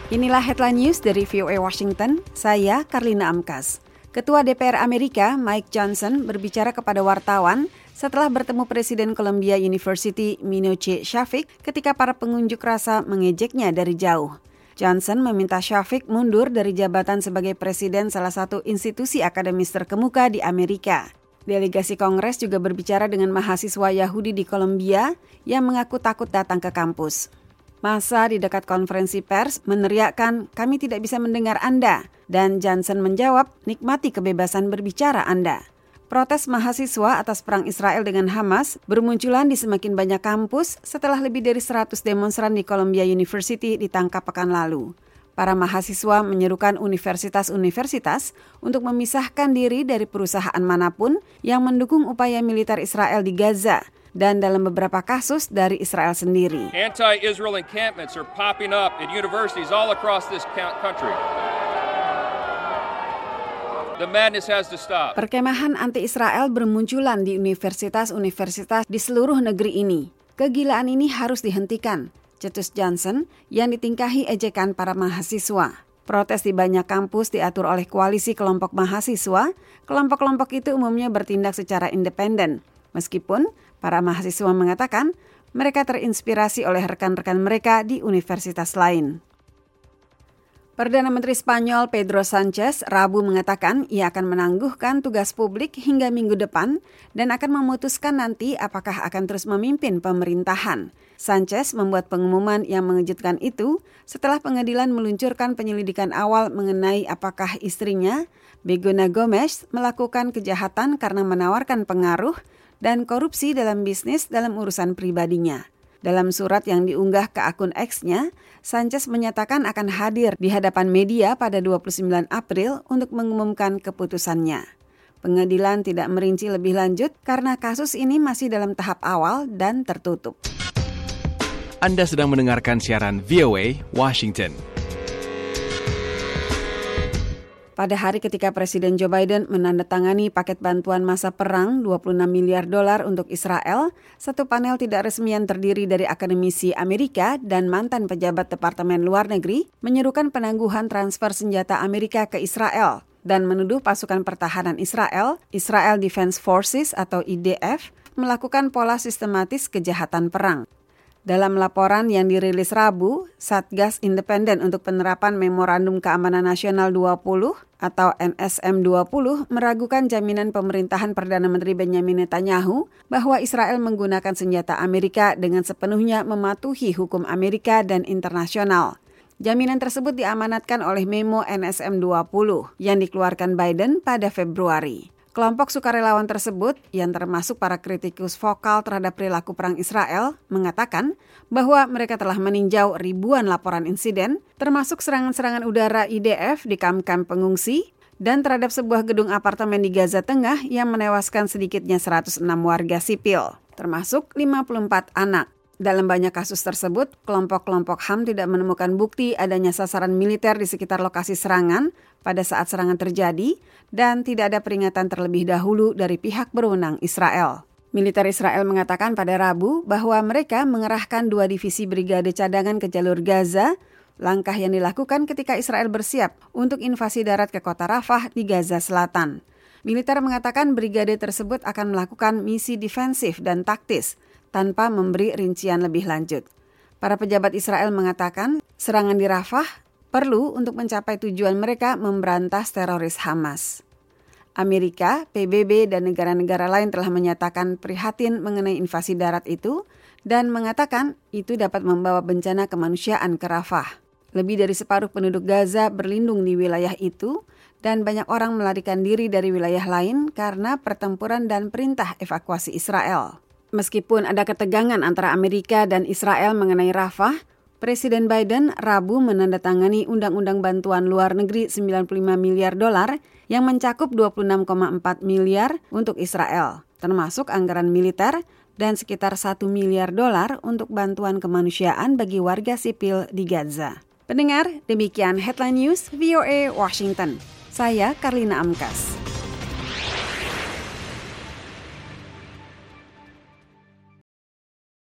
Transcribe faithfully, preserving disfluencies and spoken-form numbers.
Inilah headline news dari V O A Washington, saya Karlina Amkas. Ketua D P R Amerika Mike Johnson berbicara kepada wartawan setelah bertemu Presiden Columbia University Minoche Shafik ketika para pengunjuk rasa mengejeknya dari jauh. Johnson meminta Shafik mundur dari jabatan sebagai presiden salah satu institusi akademis terkemuka di Amerika. Delegasi Kongres juga berbicara dengan mahasiswa Yahudi di Columbia yang mengaku takut datang ke kampus. Massa di dekat konferensi pers meneriakkan, "Kami tidak bisa mendengar Anda." Dan Johnson menjawab, "Nikmati kebebasan berbicara Anda." Protes mahasiswa atas perang Israel dengan Hamas bermunculan di semakin banyak kampus setelah lebih dari seratus demonstran di Columbia University ditangkap pekan lalu. Para mahasiswa menyerukan universitas-universitas untuk memisahkan diri dari perusahaan manapun yang mendukung upaya militer Israel di Gaza, dan dalam beberapa kasus dari Israel sendiri. Anti-Israel encampments are popping up at universities all across this country. The madness has to stop. Perkemahan anti-Israel bermunculan di universitas-universitas di seluruh negeri ini. Kegilaan ini harus dihentikan, cetus Johnson yang ditingkahi ejekan para mahasiswa. Protes di banyak kampus diatur oleh koalisi kelompok mahasiswa. Kelompok-kelompok itu umumnya bertindak secara independen. Meskipun para mahasiswa mengatakan mereka terinspirasi oleh rekan-rekan mereka di universitas lain. Perdana Menteri Spanyol Pedro Sánchez Rabu mengatakan ia akan menangguhkan tugas publik hingga minggu depan dan akan memutuskan nanti apakah akan terus memimpin pemerintahan. Sánchez membuat pengumuman yang mengejutkan itu setelah pengadilan meluncurkan penyelidikan awal mengenai apakah istrinya, Begona Gomes, melakukan kejahatan karena menawarkan pengaruh dan korupsi dalam bisnis dalam urusan pribadinya. Dalam surat yang diunggah ke akun X-nya, Sánchez menyatakan akan hadir di hadapan media pada dua puluh sembilan April untuk mengumumkan keputusannya. Pengadilan tidak merinci lebih lanjut karena kasus ini masih dalam tahap awal dan tertutup. Anda sedang mendengarkan siaran V O A Washington. Pada hari ketika Presiden Joe Biden menandatangani paket bantuan masa perang dua puluh enam miliar dolar untuk Israel, satu panel tidak resmi yang terdiri dari akademisi Amerika dan mantan pejabat Departemen Luar Negeri menyerukan penangguhan transfer senjata Amerika ke Israel dan menuduh pasukan pertahanan Israel, Israel Defense Forces atau I D F, melakukan pola sistematis kejahatan perang. Dalam laporan yang dirilis Rabu, Satgas Independen untuk Penerapan Memorandum Keamanan Nasional dua puluh atau N S M dua puluh meragukan jaminan pemerintahan Perdana Menteri Benjamin Netanyahu bahwa Israel menggunakan senjata Amerika dengan sepenuhnya mematuhi hukum Amerika dan internasional. Jaminan tersebut diamanatkan oleh memo N S M dua puluh yang dikeluarkan Biden pada Februari. Kelompok sukarelawan tersebut, yang termasuk para kritikus vokal terhadap perilaku perang Israel, mengatakan bahwa mereka telah meninjau ribuan laporan insiden, termasuk serangan-serangan udara I D F di kamp-kamp pengungsi, dan terhadap sebuah gedung apartemen di Gaza Tengah yang menewaskan sedikitnya seratus enam warga sipil, termasuk lima puluh empat anak. Dalam banyak kasus tersebut, kelompok-kelompok H A M tidak menemukan bukti adanya sasaran militer di sekitar lokasi serangan pada saat serangan terjadi dan tidak ada peringatan terlebih dahulu dari pihak berwenang Israel. Militer Israel mengatakan pada Rabu bahwa mereka mengerahkan dua divisi brigade cadangan ke jalur Gaza, langkah yang dilakukan ketika Israel bersiap untuk invasi darat ke kota Rafah di Gaza Selatan. Militer mengatakan brigade tersebut akan melakukan misi defensif dan taktis, tanpa memberi rincian lebih lanjut. Para pejabat Israel mengatakan serangan di Rafah perlu untuk mencapai tujuan mereka memberantas teroris Hamas. Amerika, P B B, dan negara-negara lain telah menyatakan prihatin mengenai invasi darat itu dan mengatakan itu dapat membawa bencana kemanusiaan ke Rafah. Lebih dari separuh penduduk Gaza berlindung di wilayah itu dan banyak orang melarikan diri dari wilayah lain karena pertempuran dan perintah evakuasi Israel. Meskipun ada ketegangan antara Amerika dan Israel mengenai Rafah, Presiden Biden Rabu menandatangani Undang-Undang Bantuan Luar Negeri sembilan puluh lima miliar dolar yang mencakup dua puluh enam koma empat miliar untuk Israel, termasuk anggaran militer dan sekitar satu miliar dolar untuk bantuan kemanusiaan bagi warga sipil di Gaza. Pendengar, demikian Headline News V O A Washington. Saya Karlina Amkas.